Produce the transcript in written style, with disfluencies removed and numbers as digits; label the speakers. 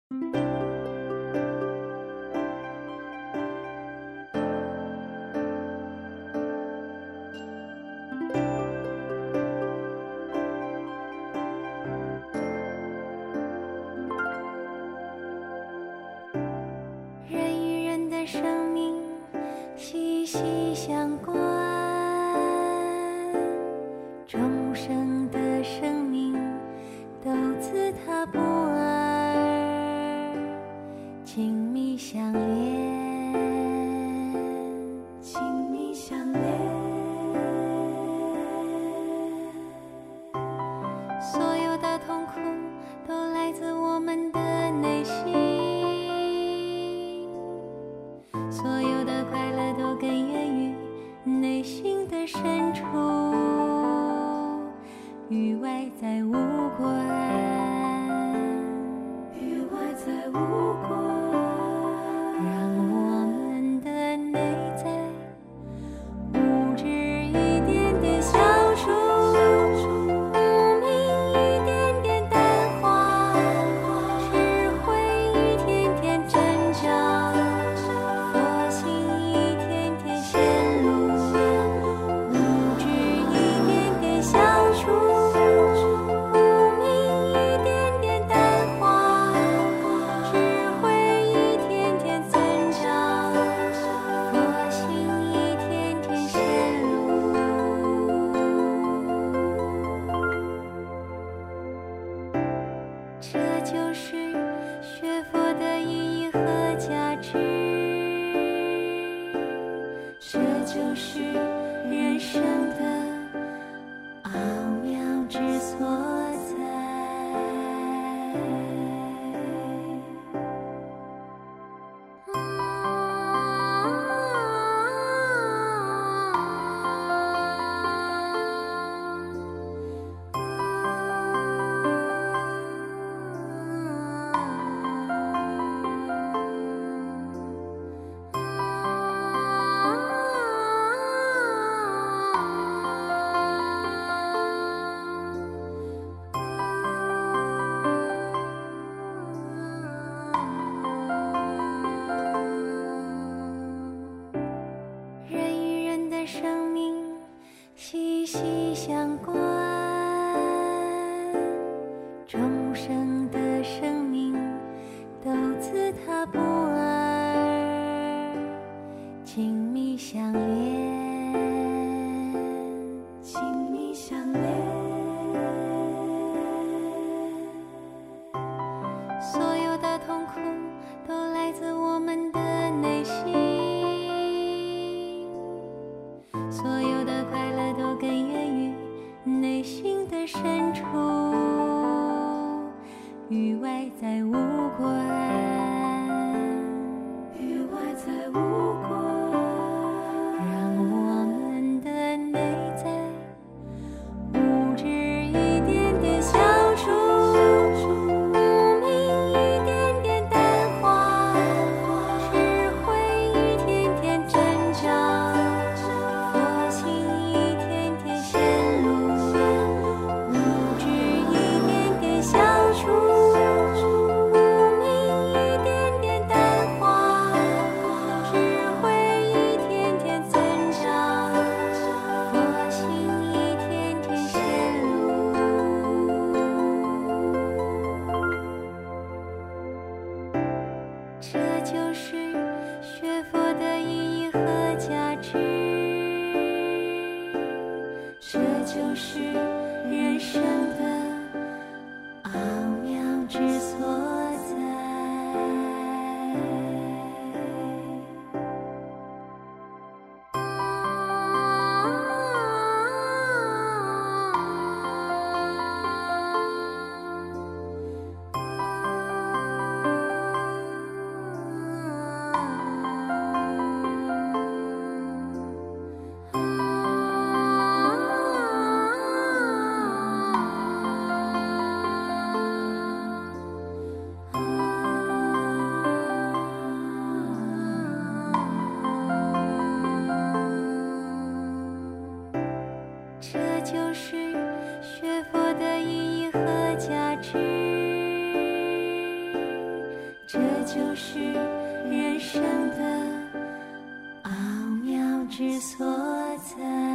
Speaker 1: 人与人的生命息息相关，众生的生命都自他不二，亲密相连，亲密相连。所有的痛苦都来自我们的内心，所有的快乐都根源于内心的深处，与外在无关，与外在无关。让我们的内在物质一点点消除，无明一点点淡化，智慧一天天增长，佛性一天天显露，物质一点点消除，无明一点点淡化，智慧一天天增长，佛性一天天显露。这就是学佛的意义和价值，这就是人生的奥妙之所在。人与人的生命息息相关，众生的生命都自他不二，亲密相连，亲密相连。所有的痛苦都来自我们的内心，所有的快乐都根源于内心的深处，与外在无关，与外在无关。让我们的内在物质一点点消除，无明一点点淡化，智慧一天天增长，佛性一天天显露，物质一点点消除，无明一点点淡化，智慧一天天增长，佛性一天天显露。这就是学佛的意义和价值，这就是人生的奥妙之所在。 就是人生的奥妙之所在。